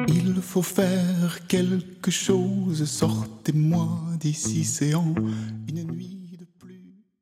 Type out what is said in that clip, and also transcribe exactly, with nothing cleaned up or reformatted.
Il faut faire quelque chose, sortez-moi d'ici, c'est en une nuit.